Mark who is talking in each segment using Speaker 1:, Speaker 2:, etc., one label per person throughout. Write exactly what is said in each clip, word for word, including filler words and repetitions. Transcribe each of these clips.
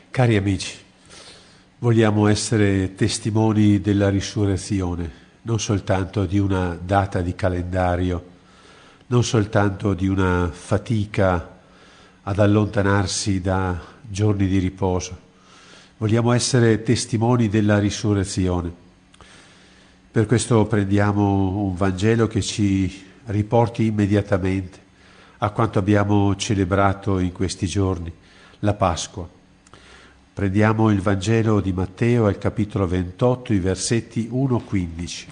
Speaker 1: Cari amici, vogliamo essere testimoni della risurrezione, non soltanto di una data di calendario, non soltanto di una fatica ad allontanarsi da giorni di riposo. Vogliamo essere testimoni della risurrezione. Per questo prendiamo un Vangelo che ci riporti immediatamente a quanto abbiamo celebrato in questi giorni, la Pasqua. Prendiamo il Vangelo di Matteo al capitolo ventotto, i versetti uno a quindici.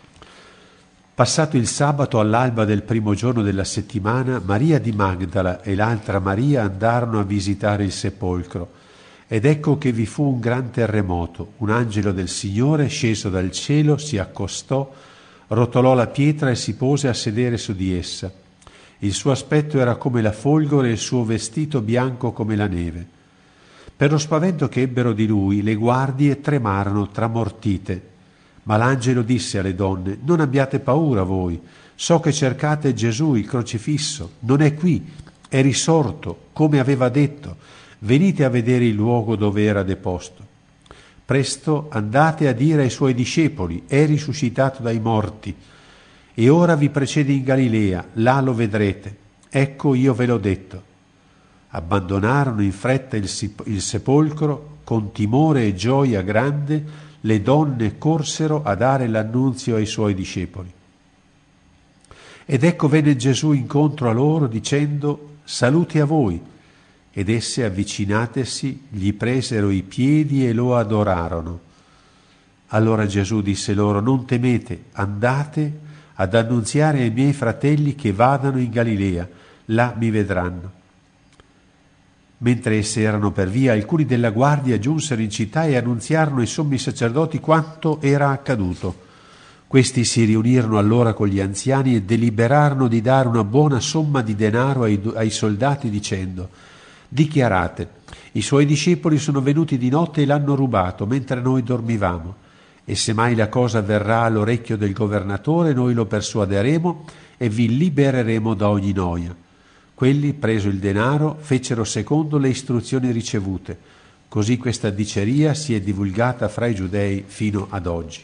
Speaker 1: Passato il sabato, all'alba del primo giorno della settimana, Maria di Magdala e l'altra Maria andarono a visitare il sepolcro. Ed ecco che vi fu un gran terremoto. Un angelo del Signore, sceso dal cielo, si accostò, rotolò la pietra e si pose a sedere su di essa. Il suo aspetto era come la folgore e il suo vestito bianco come la neve. Per lo spavento che ebbero di lui, le guardie tremarono tramortite. Ma l'angelo disse alle donne: non abbiate paura voi, so che cercate Gesù il crocifisso, non è qui, è risorto, come aveva detto. Venite a vedere il luogo dove era deposto. Presto andate a dire ai suoi discepoli: è risuscitato dai morti, e ora vi precede in Galilea, là lo vedrete. Ecco, io ve l'ho detto. Abbandonarono in fretta il, il sepolcro, con timore e gioia grande le donne corsero a dare l'annunzio ai suoi discepoli. Ed ecco venne Gesù incontro a loro dicendo: saluti a voi. Ed esse, avvicinatesi, gli presero i piedi e lo adorarono. Allora Gesù disse loro: non temete, andate ad annunziare ai miei fratelli che vadano in Galilea, là mi vedranno. Mentre esse erano per via, alcuni della guardia giunsero in città e annunziarono ai sommi sacerdoti quanto era accaduto. Questi si riunirono allora con gli anziani e deliberarono di dare una buona somma di denaro ai, ai soldati dicendo: dichiarate, i suoi discepoli sono venuti di notte e l'hanno rubato mentre noi dormivamo, e se mai la cosa verrà all'orecchio del governatore noi lo persuaderemo e vi libereremo da ogni noia. Quelli, preso il denaro, fecero secondo le istruzioni ricevute. Così questa diceria si è divulgata fra i giudei fino ad oggi.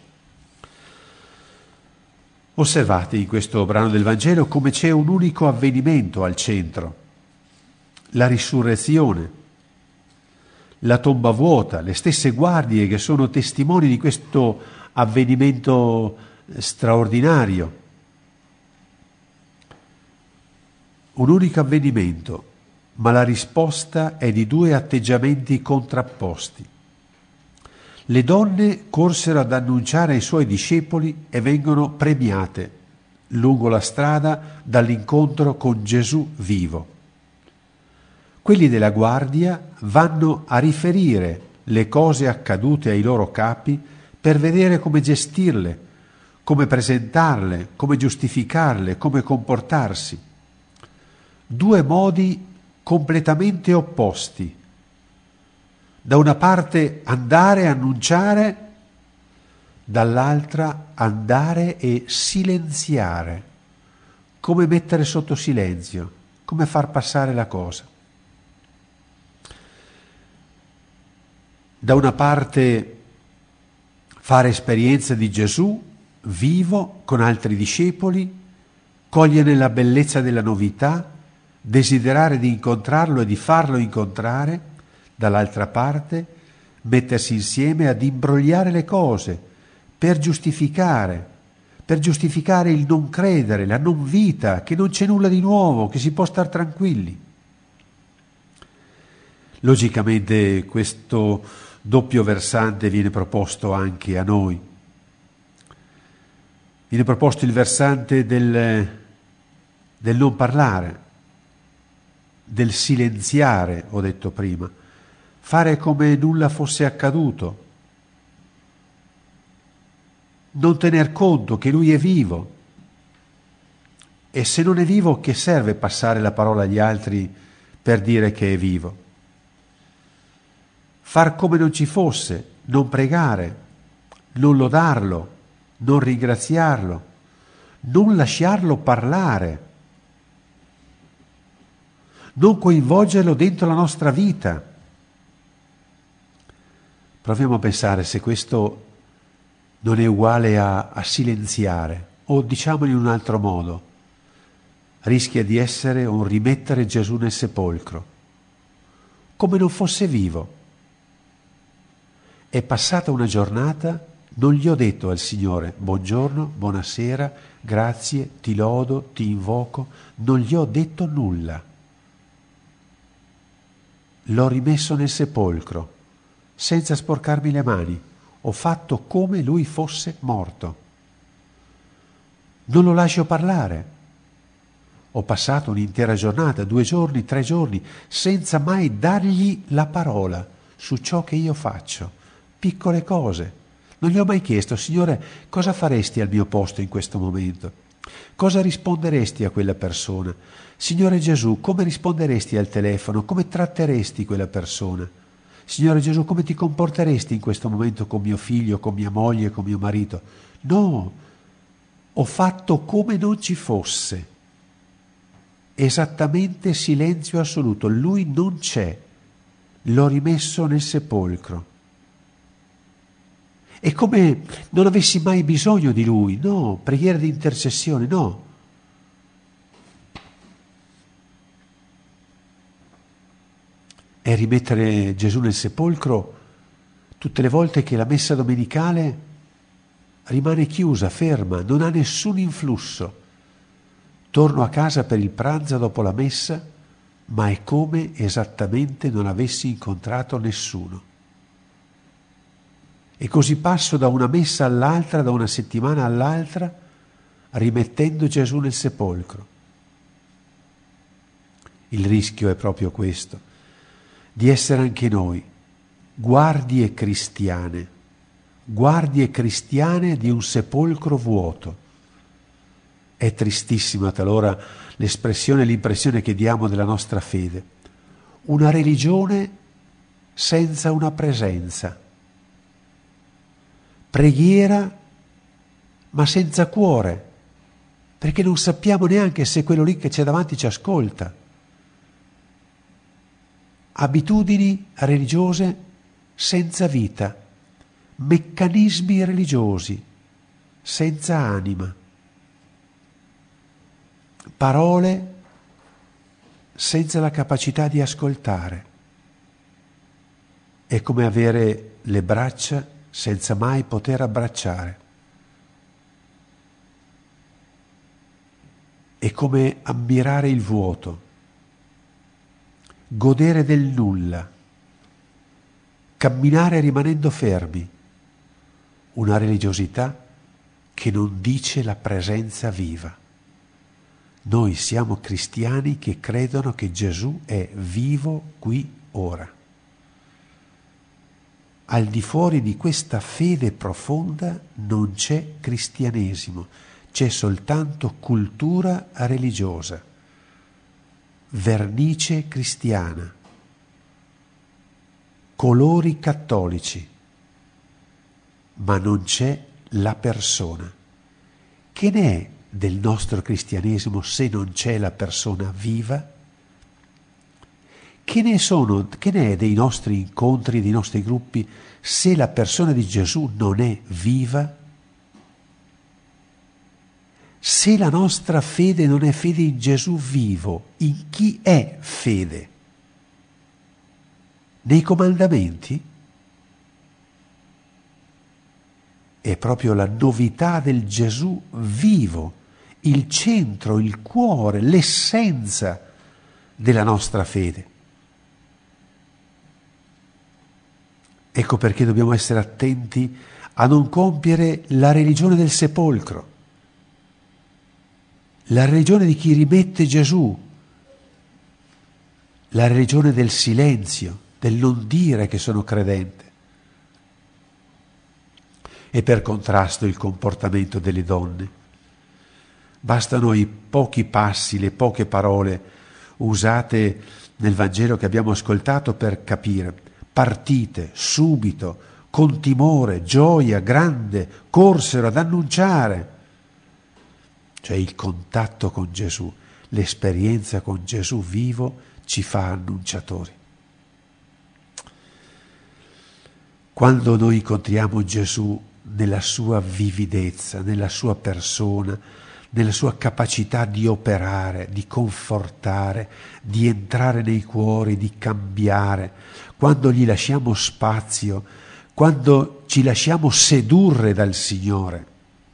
Speaker 1: Osservate in questo brano del Vangelo come c'è un unico avvenimento al centro: la risurrezione, la tomba vuota, le stesse guardie che sono testimoni di questo avvenimento straordinario. Un unico avvenimento, ma la risposta è di due atteggiamenti contrapposti. Le donne corsero ad annunciare ai suoi discepoli e vengono premiate lungo la strada dall'incontro con Gesù vivo. Quelli della guardia vanno a riferire le cose accadute ai loro capi per vedere come gestirle, come presentarle, come giustificarle, come comportarsi. Due modi completamente opposti. Da una parte andare a annunciare, dall'altra andare e silenziare. Come mettere sotto silenzio, come far passare la cosa. Da una parte fare esperienza di Gesù vivo con altri discepoli, cogliere la bellezza della novità, desiderare di incontrarlo e di farlo incontrare, dall'altra parte mettersi insieme ad imbrogliare le cose per giustificare, per giustificare il non credere, la non vita, che non c'è nulla di nuovo, che si può star tranquilli. Logicamente questo doppio versante viene proposto anche a noi. Viene proposto il versante del, del non parlare, del silenziare, ho detto prima, fare come nulla fosse accaduto, non tener conto che lui è vivo. E se non è vivo, che serve passare la parola agli altri per dire che è vivo? Far come non ci fosse, non pregare, non lodarlo, non ringraziarlo, non lasciarlo parlare, non coinvolgerlo dentro la nostra vita. Proviamo a pensare se questo non è uguale a, a silenziare, o diciamolo in un altro modo, rischia di essere un rimettere Gesù nel sepolcro, come non fosse vivo. È passata una giornata, non gli ho detto al Signore buongiorno, buonasera, grazie, ti lodo, ti invoco, non gli ho detto nulla. L'ho rimesso nel sepolcro, senza sporcarmi le mani, ho fatto come lui fosse morto. Non lo lascio parlare. Ho passato un'intera giornata, due giorni, tre giorni, senza mai dargli la parola su ciò che io faccio. Piccole cose. Non gli ho mai chiesto, Signore, cosa faresti al mio posto in questo momento? Cosa risponderesti a quella persona? Signore Gesù, come risponderesti al telefono? Come tratteresti quella persona? Signore Gesù, come ti comporteresti in questo momento con mio figlio, con mia moglie, con mio marito? No, ho fatto come non ci fosse. Esattamente silenzio assoluto. Lui non c'è. L'ho rimesso nel sepolcro. È come non avessi mai bisogno di lui. No, preghiera di intercessione, no. È rimettere Gesù nel sepolcro tutte le volte che la messa domenicale rimane chiusa, ferma, non ha nessun influsso. Torno a casa per il pranzo dopo la messa, ma è come esattamente non avessi incontrato nessuno. E così passo da una messa all'altra, da una settimana all'altra, rimettendo Gesù nel sepolcro. Il rischio è proprio questo, di essere anche noi guardie cristiane, guardie cristiane di un sepolcro vuoto. È tristissima talora l'espressione, l'impressione che diamo della nostra fede. Una religione senza una presenza. Preghiera ma senza cuore, perché non sappiamo neanche se quello lì che c'è davanti ci ascolta. Abitudini religiose senza vita, meccanismi religiosi senza anima, parole senza la capacità di ascoltare. È come avere le braccia senza mai poter abbracciare. È come ammirare il vuoto, godere del nulla, camminare rimanendo fermi, una religiosità che non dice la presenza viva. Noi siamo cristiani che credono che Gesù è vivo qui ora. Al di fuori di questa fede profonda non c'è cristianesimo, c'è soltanto cultura religiosa, vernice cristiana, colori cattolici, ma non c'è la persona. Che ne è del nostro cristianesimo se non c'è la persona viva? Che ne sono, che ne è dei nostri incontri, dei nostri gruppi, se la persona di Gesù non è viva? Se la nostra fede non è fede in Gesù vivo, in chi è fede? Nei comandamenti? È proprio la novità del Gesù vivo, il centro, il cuore, l'essenza della nostra fede. Ecco perché dobbiamo essere attenti a non compiere la religione del sepolcro, la religione di chi rimette Gesù, la religione del silenzio, del non dire che sono credente. E per contrasto il comportamento delle donne. Bastano i pochi passi, le poche parole usate nel Vangelo che abbiamo ascoltato per capire. Partite subito, con timore, gioia grande, corsero ad annunciare. Cioè il contatto con Gesù, l'esperienza con Gesù vivo ci fa annunciatori. Quando noi incontriamo Gesù nella sua vividezza, nella sua persona, nella sua capacità di operare, di confortare, di entrare nei cuori, di cambiare, quando gli lasciamo spazio, quando ci lasciamo sedurre dal Signore,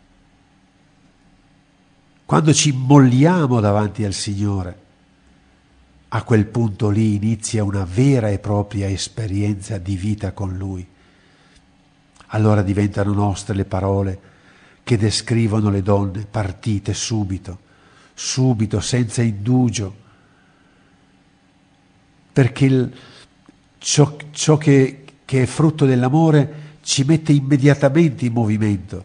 Speaker 1: quando ci molliamo davanti al Signore, a quel punto lì inizia una vera e propria esperienza di vita con Lui. Allora diventano nostre le parole che descrivono le donne partite subito, subito, senza indugio, perché il, ciò, ciò che, che è frutto dell'amore ci mette immediatamente in movimento,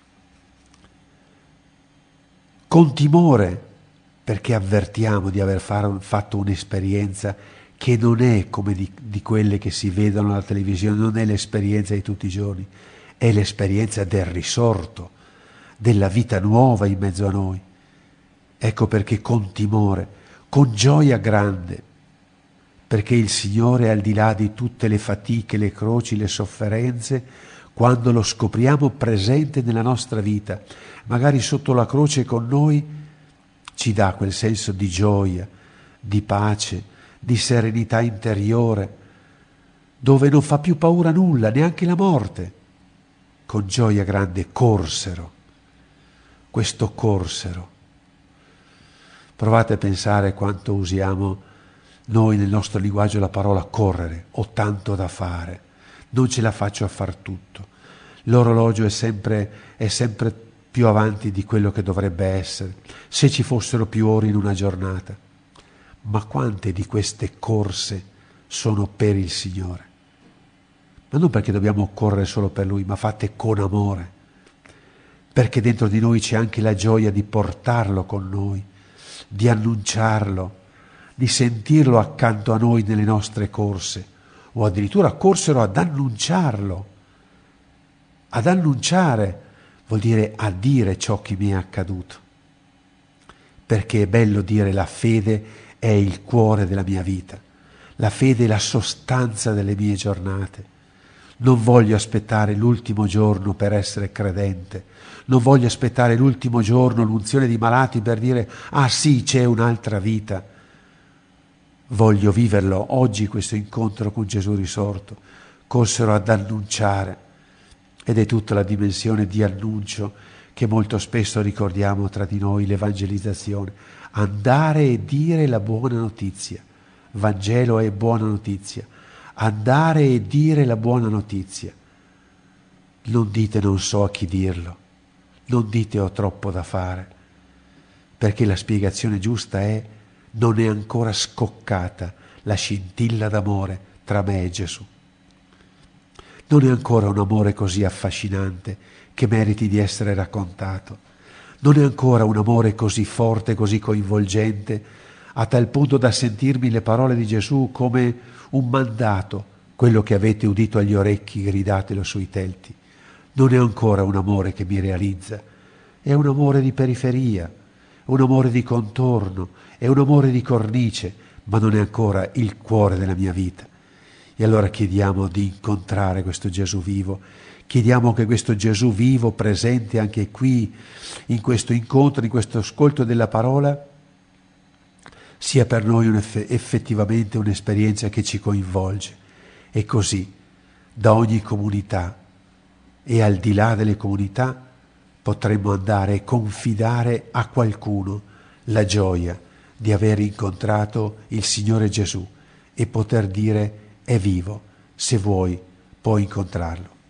Speaker 1: con timore, perché avvertiamo di aver fatto un'esperienza che non è come di, di quelle che si vedono alla televisione, non è l'esperienza di tutti i giorni, è l'esperienza del risorto, della vita nuova in mezzo a noi. Ecco perché con timore, con gioia grande, perché il Signore, al di là di tutte le fatiche, le croci, le sofferenze, quando lo scopriamo presente nella nostra vita, magari sotto la croce con noi, ci dà quel senso di gioia, di pace, di serenità interiore, dove non fa più paura nulla, neanche la morte. Con gioia grande corsero, questo corsero. Provate a pensare quanto usiamo noi nel nostro linguaggio la parola correre, ho tanto da fare, non ce la faccio a far tutto. L'orologio è sempre, è sempre più avanti di quello che dovrebbe essere, se ci fossero più ore in una giornata. Ma quante di queste corse sono per il Signore? Ma non perché dobbiamo correre solo per Lui, ma fatte con amore, perché dentro di noi c'è anche la gioia di portarlo con noi, di annunciarlo, di sentirlo accanto a noi nelle nostre corse, o addirittura corsero ad annunciarlo. Ad annunciare vuol dire a dire ciò che mi è accaduto, perché è bello dire la fede è il cuore della mia vita, la fede è la sostanza delle mie giornate. Non voglio aspettare l'ultimo giorno per essere credente, non voglio aspettare l'ultimo giorno, l'unzione di malati per dire ah sì, c'è un'altra vita. Voglio viverlo oggi questo incontro con Gesù risorto, corsero ad annunciare, ed è tutta la dimensione di annuncio che molto spesso ricordiamo tra di noi, l'evangelizzazione, andare e dire la buona notizia. Vangelo è buona notizia. Andare e dire la buona notizia. Non dite non so a chi dirlo, non dite ho troppo da fare, perché la spiegazione giusta è non è ancora scoccata la scintilla d'amore tra me e Gesù. Non è ancora un amore così affascinante che meriti di essere raccontato. Non è ancora un amore così forte, così coinvolgente, a tal punto da sentirmi le parole di Gesù come un mandato, quello che avete udito agli orecchi, gridatelo sui telti. Non è ancora un amore che mi realizza, è un amore di periferia, un amore di contorno, è un amore di cornice, ma non è ancora il cuore della mia vita. E allora chiediamo di incontrare questo Gesù vivo, chiediamo che questo Gesù vivo, presente anche qui, in questo incontro, in questo ascolto della parola, sia per noi un eff- effettivamente un'esperienza che ci coinvolge. E così, da ogni comunità e al di là delle comunità, potremmo andare e confidare a qualcuno la gioia di aver incontrato il Signore Gesù e poter dire è vivo, se vuoi puoi incontrarlo.